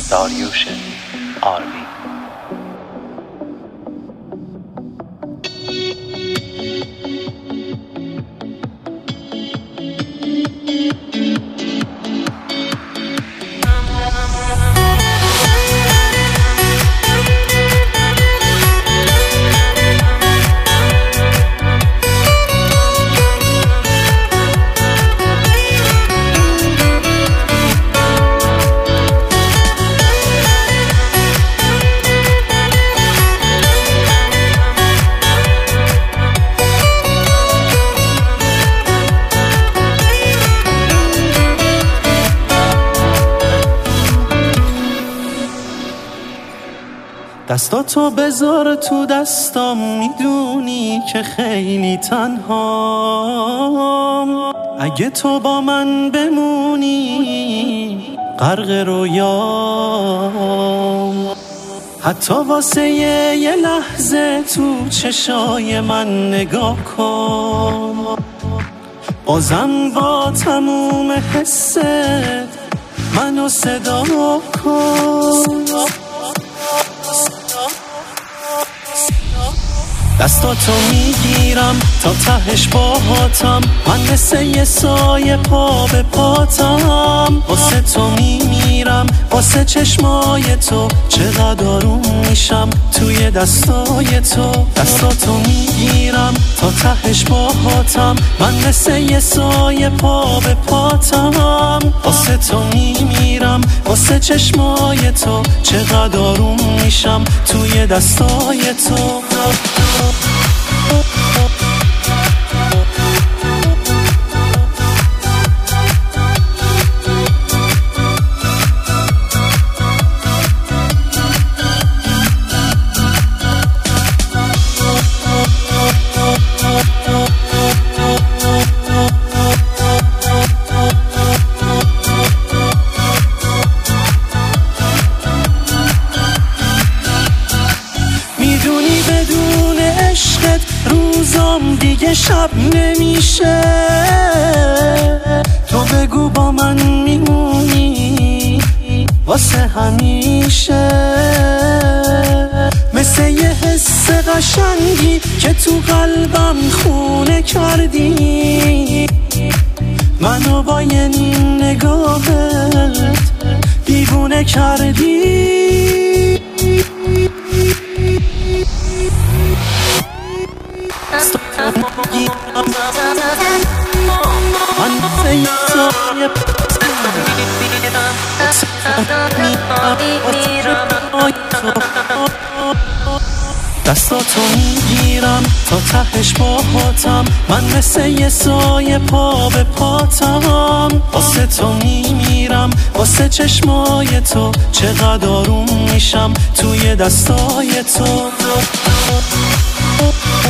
داریوش آرمی. دستاتو بذار تو دستام، میدونی که خیلی تنهام. اگه تو با من بمونی غرق رویام، حتی واسه یه لحظه تو چشای من نگاه کن. بازم با تموم حست منو صدا کن. دستاتو میگیرم تا تهش باهاتم، من مثل یه سایه پا به پاتم. واسه تو میمیرم، واسه چشمای تو چقدر آروم میشم توی دستای تو. دستاتو میگیرم تا تهش باهاتم، من مثل یه سایه پا به پاتم. واسه تو میمیرم، واسه چشمای تو چقدر آروم میشم توی دستای تو. میدونی بدون عشقت روزام دیگه شب نمیشه. تو بگو با من میمونی واسه همیشه، مثل یه حس قشنگی که تو قلبم خونه کردی. منو با یه نیم نگاهت دیوونه کردی. دستاتو میگیرم تا تهش باهاتم، من مثل یه سایه پا به پاتم. واسه تو میمیرم، واسه چشمای تو چقدر آروم میشم توی دستای تو.